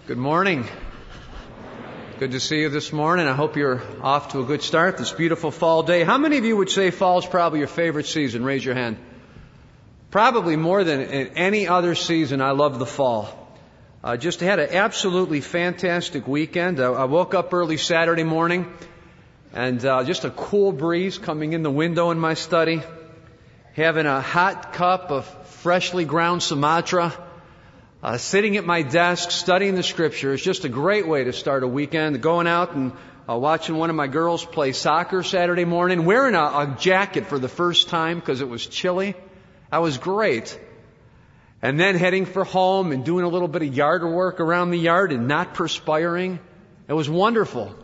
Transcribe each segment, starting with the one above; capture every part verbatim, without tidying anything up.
Good morning. Good to see you this morning. I hope you're off to a good start this beautiful fall day. How many of you would say fall is probably your favorite season? Raise your hand. Probably more than any other season, I love the fall. Uh, just had an absolutely fantastic weekend. I, I woke up early Saturday morning and uh, just a cool breeze coming in the window in my study, having a hot cup of freshly ground Sumatra. Uh, sitting at my desk, studying the Scripture is just a great way to start a weekend. Going out and uh, watching one of my girls play soccer Saturday morning, wearing a, a jacket for the first time because it was chilly. That was great. And then heading for home and doing a little bit of yard work around the yard and not perspiring. It was wonderful.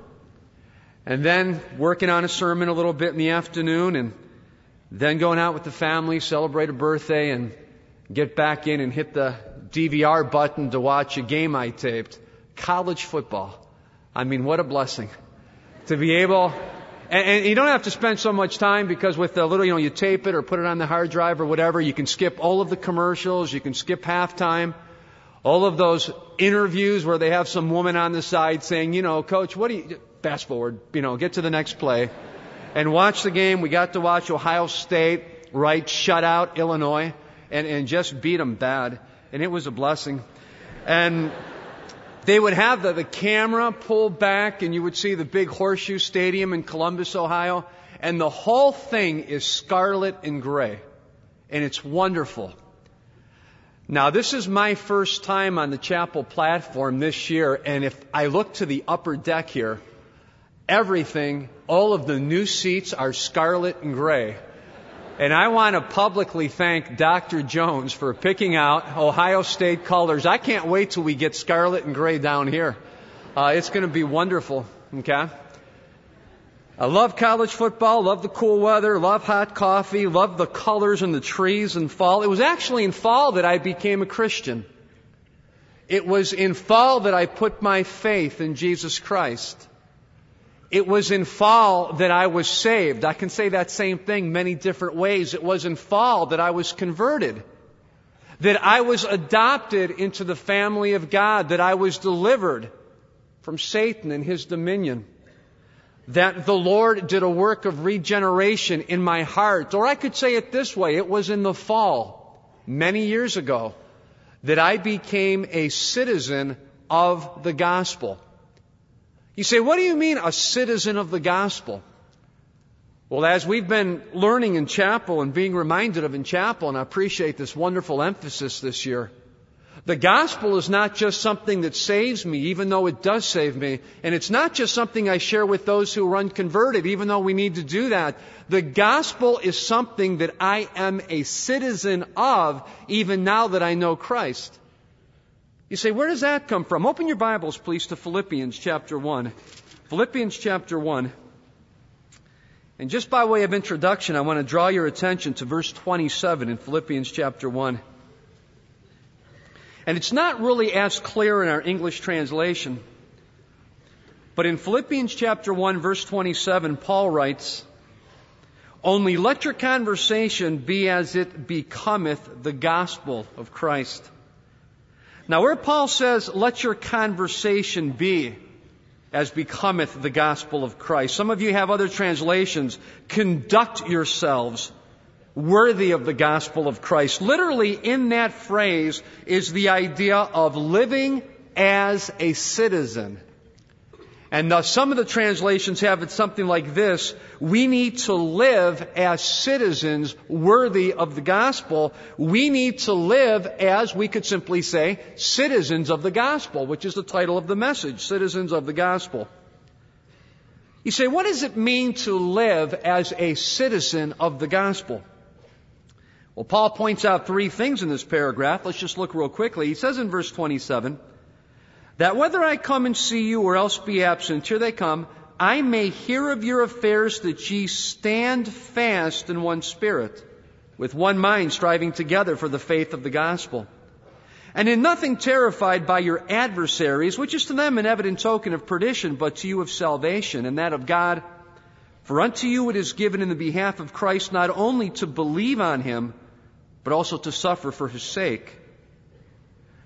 And then working on a sermon a little bit in the afternoon, and then going out with the family, celebrate a birthday, and get back in and hit the D V R button to watch a game I taped. College football. I mean, what a blessing. To be able, and, and you don't have to spend so much time because with the little, you know, you tape it or put it on the hard drive or whatever, you can skip all of the commercials, you can skip halftime, all of those interviews where they have some woman on the side saying, you know, Coach, what do you, fast forward, you know, get to the next play. And watch the game. We got to watch Ohio State, right, shut out Illinois and, and just beat them bad. And it was a blessing. And they would have the, the camera pulled back and you would see the big Horseshoe Stadium in Columbus, Ohio. And the whole thing is scarlet and gray. And it's wonderful. Now, this is my first time on the chapel platform this year. And if I look to the upper deck here, everything, all of the new seats are scarlet and gray. And I want to publicly thank Doctor Jones for picking out Ohio State colors. I can't wait till we get scarlet and gray down here. Uh, it's going to be wonderful. Okay? I love college football, love the cool weather, love hot coffee, love the colors and the trees in fall. It was actually in fall that I became a Christian. It was in fall that I put my faith in Jesus Christ. It was in fall that I was saved. I can say that same thing many different ways. It was in fall that I was converted. That I was adopted into the family of God. That I was delivered from Satan and his dominion. That the Lord did a work of regeneration in my heart. Or I could say it this way. It was in the fall, many years ago, that I became a citizen of the gospel. You say, what do you mean a citizen of the gospel? Well, as we've been learning in chapel and being reminded of in chapel, and I appreciate this wonderful emphasis this year, the gospel is not just something that saves me, even though it does save me. And it's not just something I share with those who are unconverted, even though we need to do that. The gospel is something that I am a citizen of, even now that I know Christ. You say, where does that come from? Open your Bibles, please, to Philippians chapter one. Philippians chapter one. And just by way of introduction, I want to draw your attention to verse twenty-seven in Philippians chapter one. And it's not really as clear in our English translation. But in Philippians chapter one, verse twenty-seven, Paul writes, "Only let your conversation be as it becometh the gospel of Christ." Now, where Paul says, let your conversation be as becometh the gospel of Christ. Some of you have other translations. Conduct yourselves worthy of the gospel of Christ. Literally, in that phrase is the idea of living as a citizen. And uh, some of the translations have it something like this. We need to live as citizens worthy of the gospel. We need to live as, we could simply say, citizens of the gospel, which is the title of the message, Citizens of the Gospel. You say, what does it mean to live as a citizen of the gospel? Well, Paul points out three things in this paragraph. Let's just look real quickly. He says in verse twenty-seven, that whether I come and see you or else be absent, here they come, I may hear of your affairs, that ye stand fast in one spirit, with one mind striving together for the faith of the gospel. And in nothing terrified by your adversaries, which is to them an evident token of perdition, but to you of salvation, and that of God. For unto you it is given in the behalf of Christ not only to believe on him, but also to suffer for his sake.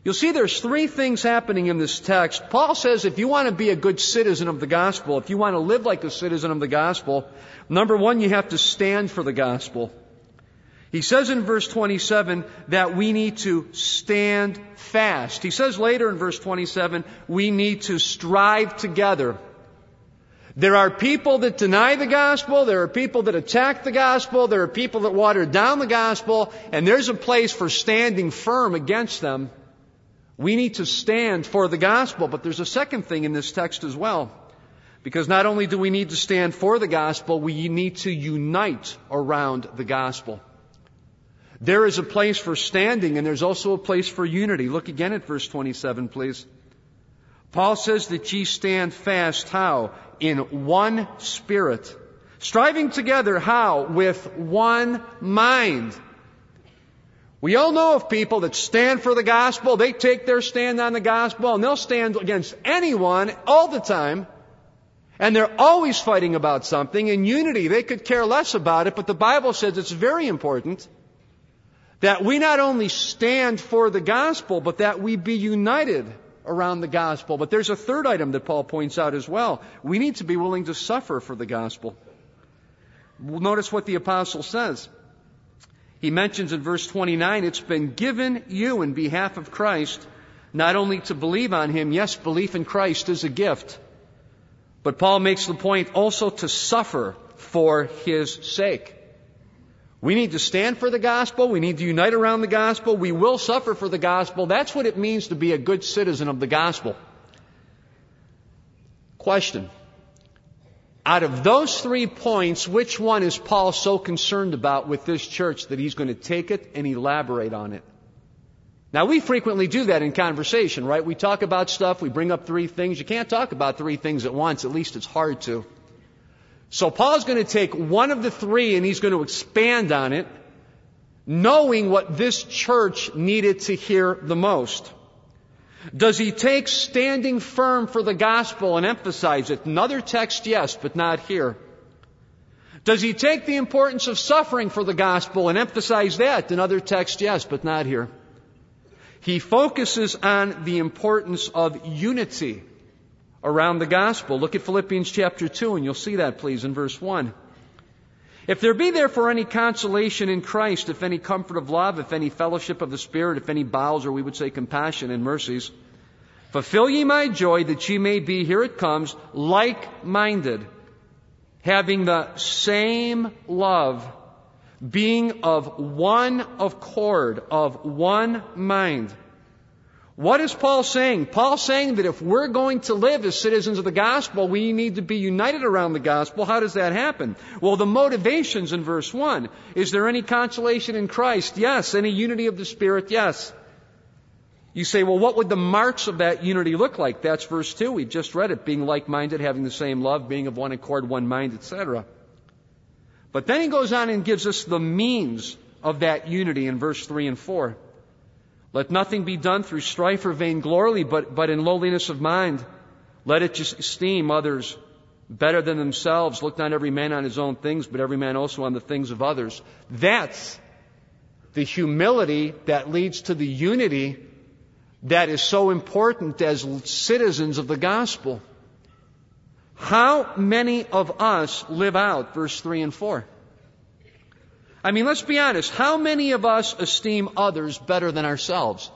You'll see there's three things happening in this text. Paul says if you want to be a good citizen of the gospel, if you want to live like a citizen of the gospel, number one, you have to stand for the gospel. He says in verse twenty-seven that we need to stand fast. He says later in verse twenty-seven, we need to strive together. There are people that deny the gospel, there are people that attack the gospel, there are people that water down the gospel, and there's a place for standing firm against them. We need to stand for the gospel, but there's a second thing in this text as well. Because not only do we need to stand for the gospel, we need to unite around the gospel. There is a place for standing, and there's also a place for unity. Look again at verse twenty-seven, please. Paul says that ye stand fast, how? In one spirit. Striving together, how? With one mind. We all know of people that stand for the gospel. They take their stand on the gospel, and they'll stand against anyone all the time. And they're always fighting about something. In unity, they could care less about it, but the Bible says it's very important that we not only stand for the gospel, but that we be united around the gospel. But there's a third item that Paul points out as well. We need to be willing to suffer for the gospel. Notice what the apostle says. He mentions in verse twenty-nine, it's been given you in behalf of Christ, not only to believe on Him. Yes, belief in Christ is a gift. But Paul makes the point also to suffer for His sake. We need to stand for the gospel. We need to unite around the gospel. We will suffer for the gospel. That's what it means to be a good citizen of the gospel. Question. Out of those three points, which one is Paul so concerned about with this church that he's going to take it and elaborate on it? Now, we frequently do that in conversation, right? We talk about stuff, we bring up three things. You can't talk about three things at once. At least it's hard to. So Paul's going to take one of the three and he's going to expand on it, knowing what this church needed to hear the most. Does he take standing firm for the gospel and emphasize it? Another text, yes, but not here. Does he take the importance of suffering for the gospel and emphasize that? Another text, yes, but not here. He focuses on the importance of unity around the gospel. Look at Philippians chapter two, and you'll see that, please, in verse one. If there be therefore any consolation in Christ, if any comfort of love, if any fellowship of the Spirit, if any bowels, or we would say compassion and mercies, fulfill ye my joy, that ye may be, here it comes, like-minded, having the same love, being of one accord, of one mind. What is Paul saying? Paul's saying that if we're going to live as citizens of the gospel, we need to be united around the gospel. How does that happen? Well, the motivations in verse one. Is there any consolation in Christ? Yes. Any unity of the Spirit? Yes. You say, well, what would the marks of that unity look like? That's verse two. We've just read it. Being like-minded, having the same love, being of one accord, one mind, et cetera. But then he goes on and gives us the means of that unity in verse three and four. Let nothing be done through strife or vainglory, but, but in lowliness of mind. Let it just esteem others better than themselves. Look not every man on his own things, but every man also on the things of others. That's the humility that leads to the unity that is so important as citizens of the gospel. How many of us live out verse three and four? I mean, let's be honest. How many of us esteem others better than ourselves?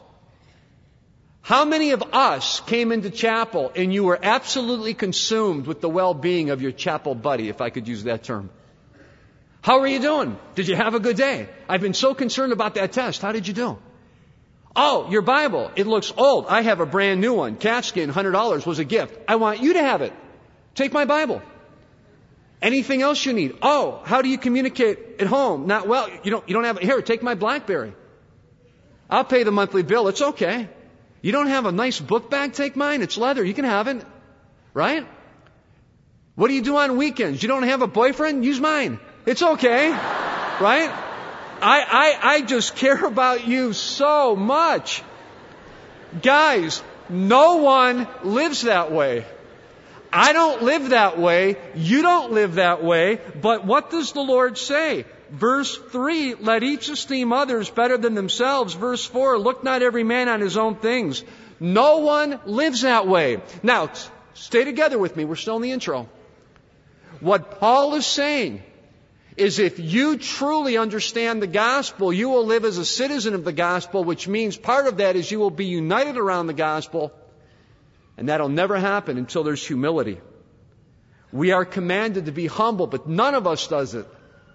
How many of us came into chapel and you were absolutely consumed with the well-being of your chapel buddy, if I could use that term? How are you doing? Did you have a good day? I've been so concerned about that test. How did you do? Oh, your Bible. It looks old. I have a brand new one. Catskin, one hundred dollars was a gift. I want you to have it. Take my Bible. Anything else you need? Oh, how do you communicate at home? Not well. You don't, you don't have it. Here, take my BlackBerry. I'll pay the monthly bill. It's okay. You don't have a nice book bag? Take mine. It's leather. You can have it. Right? What do you do on weekends? You don't have a boyfriend? Use mine. It's okay. Right? I, I, I just care about you so much. Guys, no one lives that way. I don't live that way. You don't live that way. But what does the Lord say? Verse three, let each esteem others better than themselves. Verse four, look not every man on his own things. No one lives that way. Now, stay together with me. We're still in the intro. What Paul is saying is if you truly understand the gospel, you will live as a citizen of the gospel, which means part of that is you will be united around the gospel. And that'll never happen until there's humility. We are commanded to be humble, but none of us does it.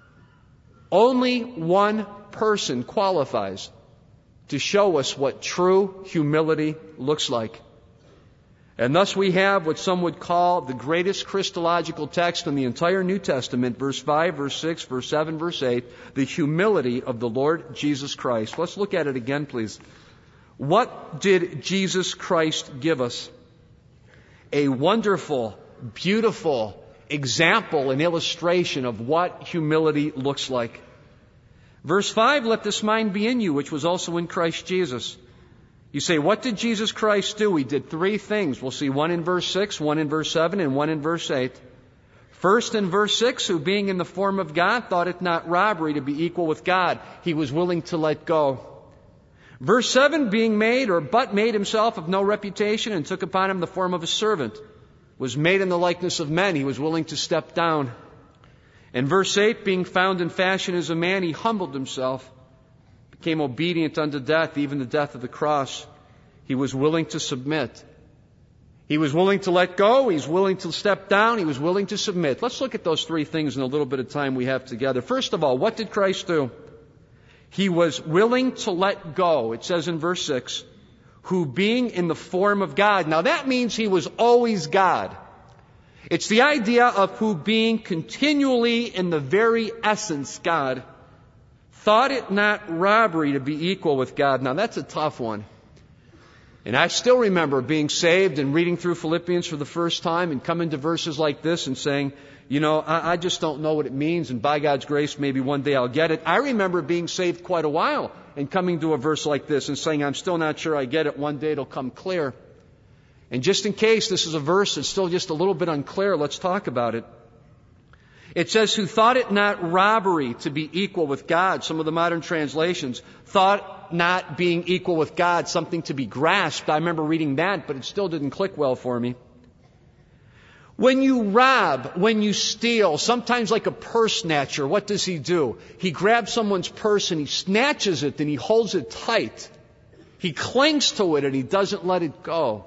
Only one person qualifies to show us what true humility looks like. And thus we have what some would call the greatest Christological text in the entire New Testament, verse five, verse six, verse seven, verse eight, the humility of the Lord Jesus Christ. Let's look at it again, please. What did Jesus Christ give us? A wonderful, beautiful example and illustration of what humility looks like. Verse five, let this mind be in you, which was also in Christ Jesus. You say, what did Jesus Christ do? He did three things. We'll see one in verse six, one in verse seven, and one in verse eight. First, in verse six, who being in the form of God, thought it not robbery to be equal with God. He was willing to let go. Verse seven, being made, or but made himself of no reputation, and took upon him the form of a servant, was made in the likeness of men. He was willing to step down. And verse eight, being found in fashion as a man, he humbled himself, became obedient unto death, even the death of the cross. He was willing to submit. He was willing to let go. He was willing to step down. He was willing to submit. Let's look at those three things in a little bit of time we have together. First of all, what did Christ do? He was willing to let go. It says in verse six, who being in the form of God. Now that means he was always God. It's the idea of who being continually in the very essence God, thought it not robbery to be equal with God. Now that's a tough one. And I still remember being saved and reading through Philippians for the first time and coming to verses like this and saying, you know, I, I just don't know what it means, and by God's grace, maybe one day I'll get it. I remember being saved quite a while and coming to a verse like this and saying, I'm still not sure I get it. One day it'll come clear. And just in case this is a verse that's still just a little bit unclear, let's talk about it. It says, who thought it not robbery to be equal with God. Some of the modern translations thought not being equal with God something to be grasped. I remember reading that, but it still didn't click well for me. When you rob, when you steal, sometimes like a purse snatcher, what does he do? He grabs someone's purse and he snatches it and he holds it tight. He clings to it and he doesn't let it go.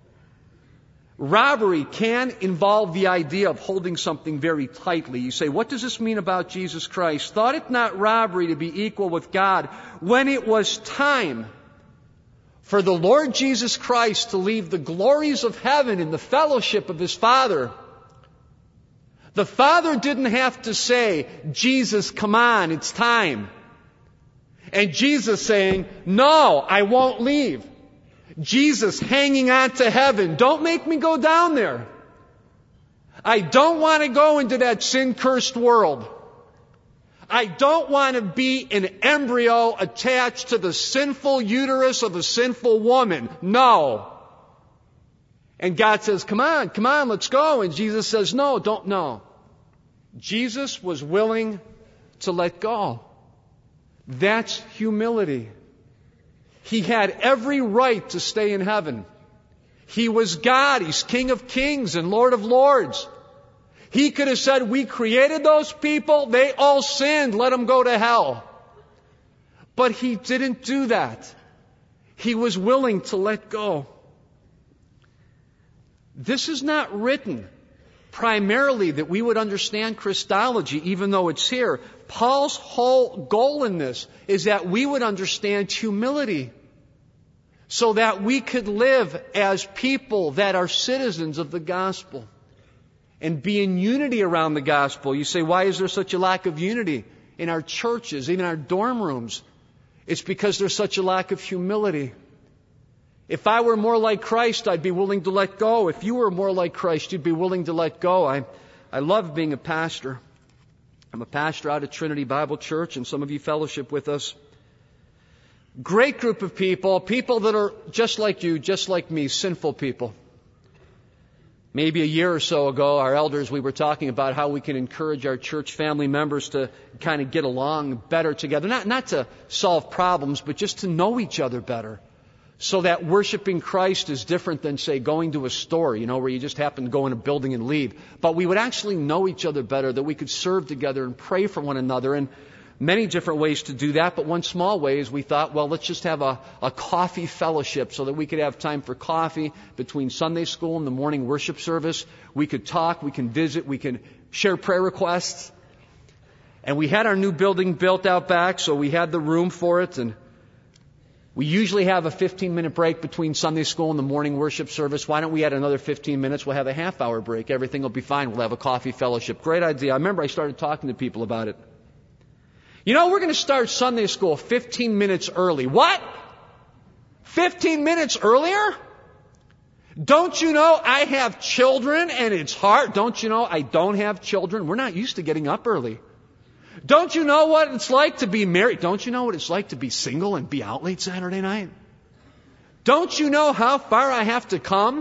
Robbery can involve the idea of holding something very tightly. You say, what does this mean about Jesus Christ? Thought it not robbery to be equal with God when it was time for the Lord Jesus Christ to leave the glories of heaven in the fellowship of His Father. The Father didn't have to say, Jesus, come on, it's time. And Jesus saying, no, I won't leave. Jesus hanging on to heaven, don't make me go down there. I don't want to go into that sin-cursed world. I don't want to be an embryo attached to the sinful uterus of a sinful woman. No. And God says, come on, come on, let's go. And Jesus says, no, don't, no. Jesus was willing to let go. That's humility. He had every right to stay in heaven. He was God. He's King of Kings and Lord of Lords. He could have said, we created those people. They all sinned. Let them go to hell. But He didn't do that. He was willing to let go. This is not written primarily that we would understand Christology, even though it's here. Paul's whole goal in this is that we would understand humility so that we could live as people that are citizens of the gospel and be in unity around the gospel. You say, why is there such a lack of unity in our churches, even our dorm rooms? It's because there's such a lack of humility. If I were more like Christ, I'd be willing to let go. If you were more like Christ, you'd be willing to let go. I, I love being a pastor. I'm a pastor out at Trinity Bible Church, and some of you fellowship with us. Great group of people, people that are just like you, just like me, sinful people. Maybe a year or so ago, our elders, we were talking about how we can encourage our church family members to kind of get along better together. Not, not to solve problems, but just to know each other better. So that worshiping Christ is different than, say, going to a store, you know, where you just happen to go in a building and leave. But we would actually know each other better, that we could serve together and pray for one another. And many different ways to do that, but one small way is we thought, well, let's just have a, a coffee fellowship so that we could have time for coffee between Sunday school and the morning worship service. We could talk, we can visit, we can share prayer requests. And we had our new building built out back, so we had the room for it. And we usually have a fifteen minute break between Sunday school and the morning worship service. Why don't we add another fifteen minutes? We'll have a half hour break. Everything will be fine. We'll have a coffee fellowship. Great idea. I remember I started talking to people about it. You know, we're going to start Sunday school fifteen minutes early. What? fifteen minutes earlier? Don't you know I have children and it's hard? Don't you know I don't have children? We're not used to getting up early. Don't you know what it's like to be married? Don't you know what it's like to be single and be out late Saturday night? Don't you know how far I have to come?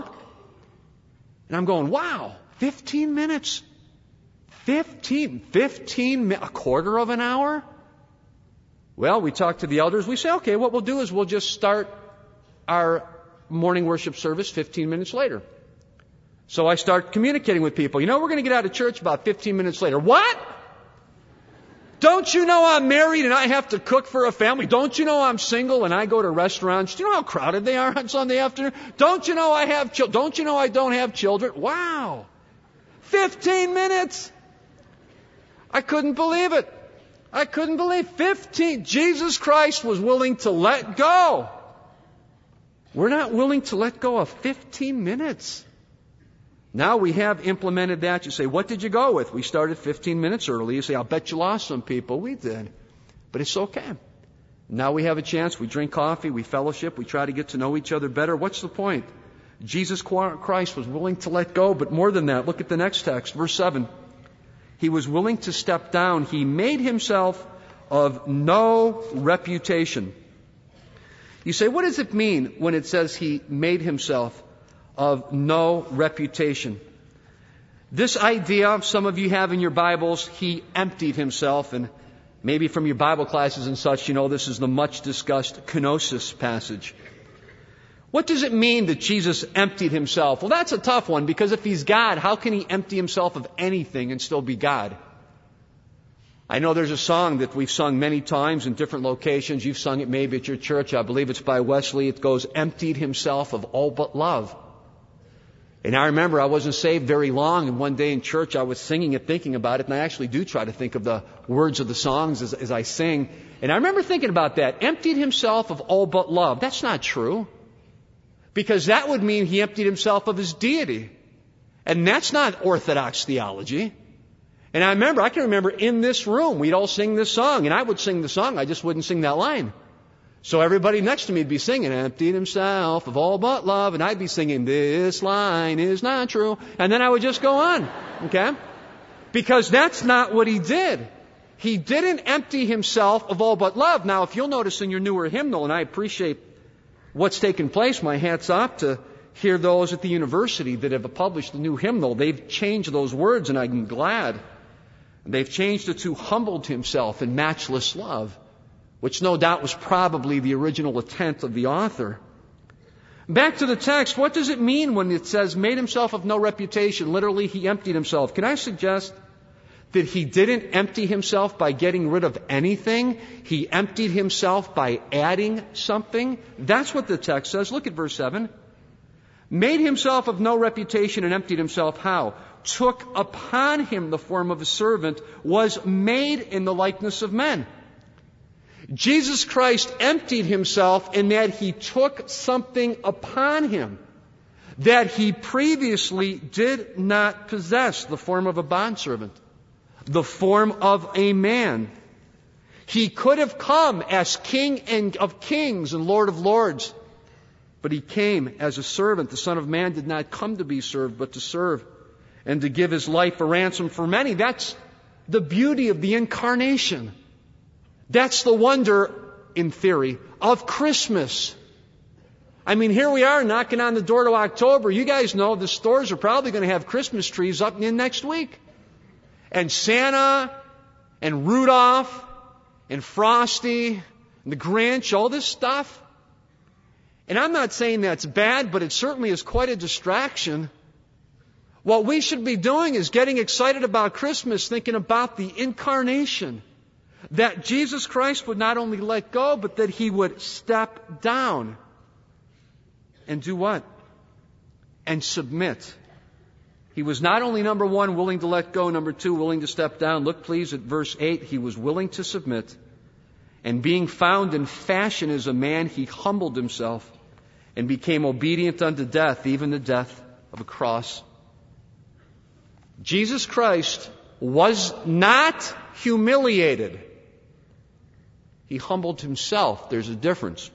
And I'm going, wow, fifteen minutes. fifteen, fifteen, a quarter of an hour? Well, we talk to the elders. We say, okay, what we'll do is we'll just start our morning worship service fifteen minutes later. So I start communicating with people. You know, we're going to get out of church about fifteen minutes later. What? Don't you know I'm married and I have to cook for a family? Don't you know I'm single and I go to restaurants? Do you know how crowded they are on Sunday afternoon? Don't you know I have children? Don't you know I don't have children? Wow. fifteen minutes. I couldn't believe it. I couldn't believe fifteen. Jesus Christ was willing to let go. We're not willing to let go of fifteen minutes. Now we have implemented that. You say, what did you go with? We started fifteen minutes early. You say, I'll bet you lost some people. We did. But it's okay. Now we have a chance. We drink coffee. We fellowship. We try to get to know each other better. What's the point? Jesus Christ was willing to let go. But more than that, look at the next text, verse seven. He was willing to step down. He made himself of no reputation. You say, what does it mean when it says he made himself of no reputation? This idea, some of you have in your Bibles, he emptied himself, and maybe from your Bible classes and such, you know this is the much discussed kenosis passage. What does it mean that Jesus emptied himself? Well, that's a tough one, because if he's God, how can he empty himself of anything and still be God? I know there's a song that we've sung many times in different locations. You've sung it maybe at your church. I believe it's by Wesley. It goes, emptied himself of all but love. And I remember I wasn't saved very long, and one day in church I was singing it, thinking about it, and I actually do try to think of the words of the songs as, as I sing. And I remember thinking about that. Emptied himself of all but love. That's not true. Because that would mean he emptied himself of his deity. And that's not Orthodox theology. And I remember, I can remember in this room, we'd all sing this song, and I would sing the song, I just wouldn't sing that line. So everybody next to me would be singing, emptied himself of all but love, and I'd be singing, this line is not true. And then I would just go on, okay? Because that's not what he did. He didn't empty himself of all but love. Now, if you'll notice in your newer hymnal, and I appreciate what's taken place, my hat's off to hear those at the university that have published the new hymnal. They've changed those words, and I'm glad. They've changed it to humbled himself in matchless love, which no doubt was probably the original intent of the author. Back to the text, what does it mean when it says, made himself of no reputation? Literally, he emptied himself. Can I suggest that he didn't empty himself by getting rid of anything? He emptied himself by adding something. That's what the text says. Look at verse seven. Made himself of no reputation and emptied himself how? Took upon him the form of a servant, was made in the likeness of men. Jesus Christ emptied himself in that he took something upon him that he previously did not possess, the form of a bondservant, the form of a man. He could have come as King and of kings and Lord of lords, but he came as a servant. The Son of Man did not come to be served, but to serve and to give his life a ransom for many. That's the beauty of the incarnation. That's the wonder, in theory, of Christmas. I mean, here we are knocking on the door to October. You guys know the stores are probably going to have Christmas trees up in next week. And Santa and Rudolph and Frosty and the Grinch, all this stuff. And I'm not saying that's bad, but it certainly is quite a distraction. What we should be doing is getting excited about Christmas, thinking about the incarnation. That Jesus Christ would not only let go, but that He would step down. And do what? And submit. He was not only, number one, willing to let go, number two, willing to step down. Look please at verse eight. He was willing to submit. And being found in fashion as a man, He humbled Himself and became obedient unto death, even the death of a cross. Jesus Christ was not humiliated. He humbled Himself. There's a difference.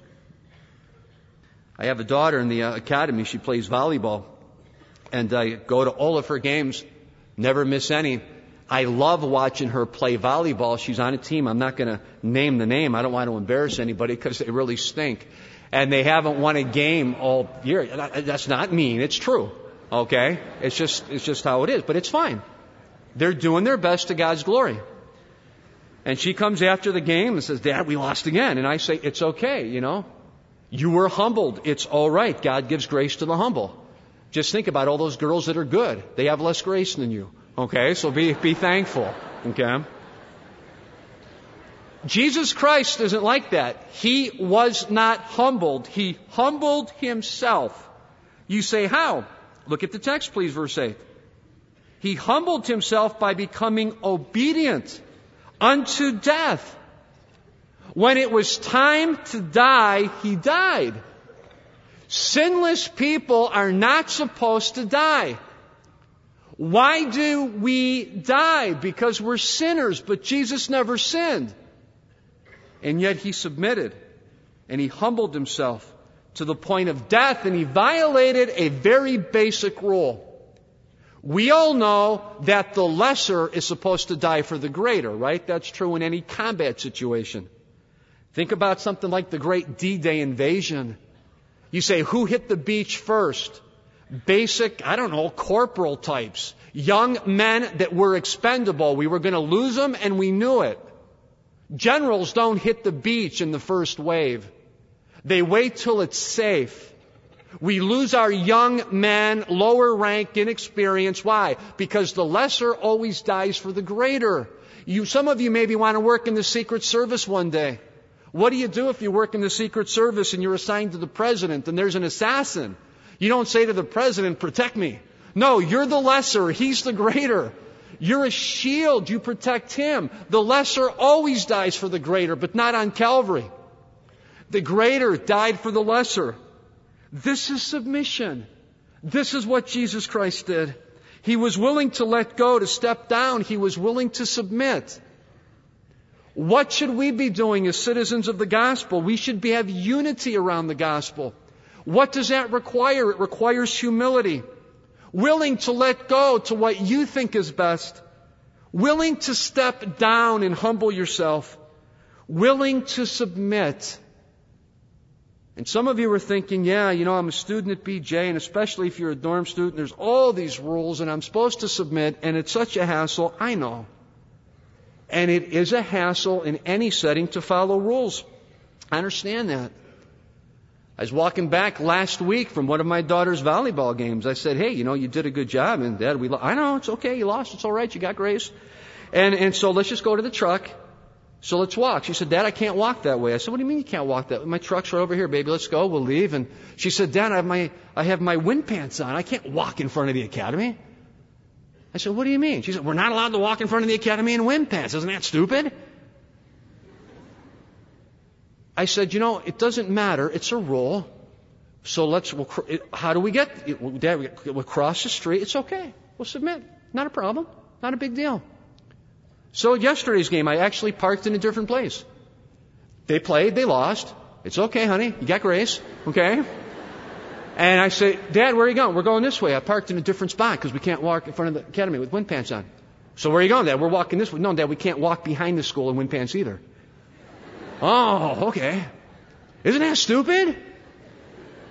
I have a daughter in the uh, academy. She plays volleyball. And I go to all of her games. Never miss any. I love watching her play volleyball. She's on a team. I'm not going to name the name. I don't want to embarrass anybody because they really stink. And they haven't won a game all year. That's not mean. It's true. Okay? It's just, it's just how it is. But it's fine. They're doing their best to God's glory. And she comes after the game and says, Dad, we lost again. And I say, it's okay, you know. You were humbled. It's all right. God gives grace to the humble. Just think about all those girls that are good. They have less grace than you. Okay? So be, be thankful. Okay? Jesus Christ isn't like that. He was not humbled. He humbled Himself. You say, how? Look at the text, please, verse eight. He humbled Himself by becoming obedient unto death. When it was time to die, He died. Sinless people are not supposed to die. Why do we die? Because we're sinners, but Jesus never sinned. And yet He submitted and He humbled Himself to the point of death, and He violated a very basic rule. We all know that the lesser is supposed to die for the greater, right? That's true in any combat situation. Think about something like the great D-Day invasion. You say, who hit the beach first? Basic, I don't know, corporal types. Young men that were expendable. We were going to lose them, and we knew it. Generals don't hit the beach in the first wave. They wait till it's safe. We lose our young men, lower rank, inexperienced. Why? Because the lesser always dies for the greater. You, some of you maybe want to work in the Secret Service one day. What do you do if you work in the Secret Service and you're assigned to the president and there's an assassin? You don't say to the president, protect me. No, you're the lesser. He's the greater. You're a shield. You protect him. The lesser always dies for the greater, but not on Calvary. The greater died for the lesser. This is submission. This is what Jesus Christ did. He was willing to let go, to step down. He was willing to submit. What should we be doing as citizens of the gospel? We should be, have unity around the gospel. What does that require? It requires humility. Willing to let go to what you think is best. Willing to step down and humble yourself. Willing to submit. And some of you are thinking, yeah, you know, I'm a student at B J, and especially if you're a dorm student, there's all these rules, and I'm supposed to submit, and it's such a hassle. I know. And it is a hassle in any setting to follow rules. I understand that. I was walking back last week from one of my daughter's volleyball games. I said, hey, you know, you did a good job. And Dad, we lo- I know, it's okay. You lost. It's all right. You got grace. And, and so let's just go to the truck. So let's walk. She said, Dad, I can't walk that way. I said, what do you mean you can't walk that way? My truck's right over here, baby. Let's go. We'll leave. And she said, Dad, I have my, I have my wind pants on. I can't walk in front of the academy. I said, what do you mean? She said, we're not allowed to walk in front of the academy in wind pants. Isn't that stupid? I said, you know, it doesn't matter. It's a rule. So let's, we'll, how do we get, Dad, we'll cross the street. It's okay. We'll submit. Not a problem. Not a big deal. So yesterday's game, I actually parked in a different place. They played, they lost. It's okay, honey. You got grace. Okay? And I say, Dad, where are you going? We're going this way. I parked in a different spot because we can't walk in front of the academy with wind pants on. So where are you going, Dad? We're walking this way. No, Dad, we can't walk behind the school in wind pants either. Oh, okay. Isn't that stupid?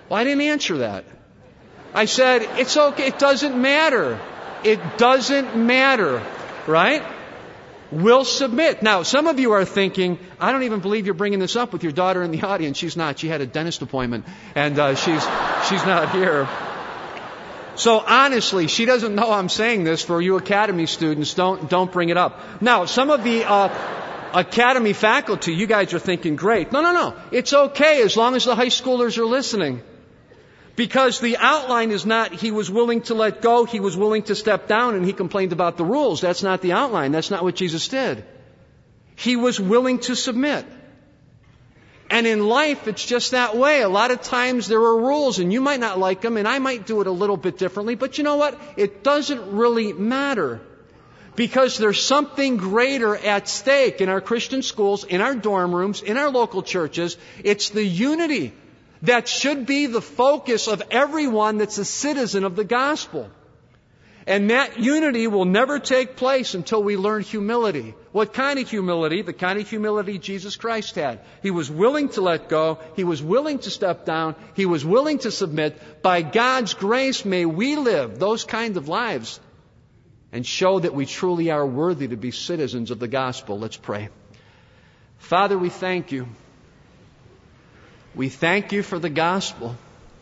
Well, I didn't answer that. I said, it's okay. It doesn't matter. It doesn't matter. Right? We'll submit. Now, some of you are thinking, I don't even believe you're bringing this up with your daughter in the audience. She's not. She had a dentist appointment, and uh, she's she's not here. So honestly, she doesn't know I'm saying this. For you Academy students, don't don't bring it up. Now, some of the uh, Academy faculty, you guys are thinking, great. No, no, no. It's okay as long as the high schoolers are listening. Because the outline is not, he was willing to let go, he was willing to step down, and he complained about the rules. That's not the outline. That's not what Jesus did. He was willing to submit. And in life, it's just that way. A lot of times there are rules, and you might not like them, and I might do it a little bit differently. But you know what? It doesn't really matter. Because there's something greater at stake in our Christian schools, in our dorm rooms, in our local churches. It's the unity that should be the focus of everyone that's a citizen of the gospel. And that unity will never take place until we learn humility. What kind of humility? The kind of humility Jesus Christ had. He was willing to let go. He was willing to step down. He was willing to submit. By God's grace, may we live those kinds of lives and show that we truly are worthy to be citizens of the gospel. Let's pray. Father, we thank you. We thank you for the gospel.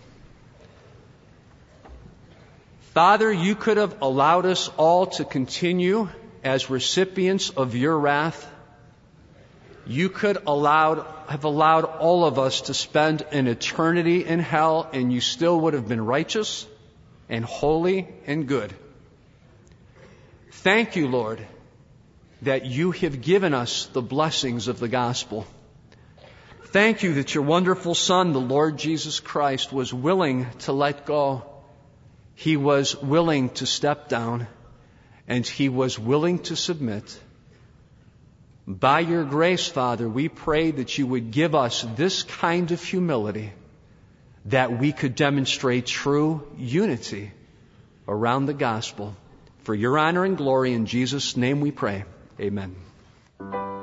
Father, you could have allowed us all to continue as recipients of your wrath. You could allowed, have allowed all of us to spend an eternity in hell, and you still would have been righteous and holy and good. Thank you, Lord, that you have given us the blessings of the gospel. Thank you that your wonderful Son, the Lord Jesus Christ, was willing to let go. He was willing to step down, and He was willing to submit. By your grace, Father, we pray that you would give us this kind of humility, that we could demonstrate true unity around the gospel. For your honor and glory, in Jesus' name we pray. Amen.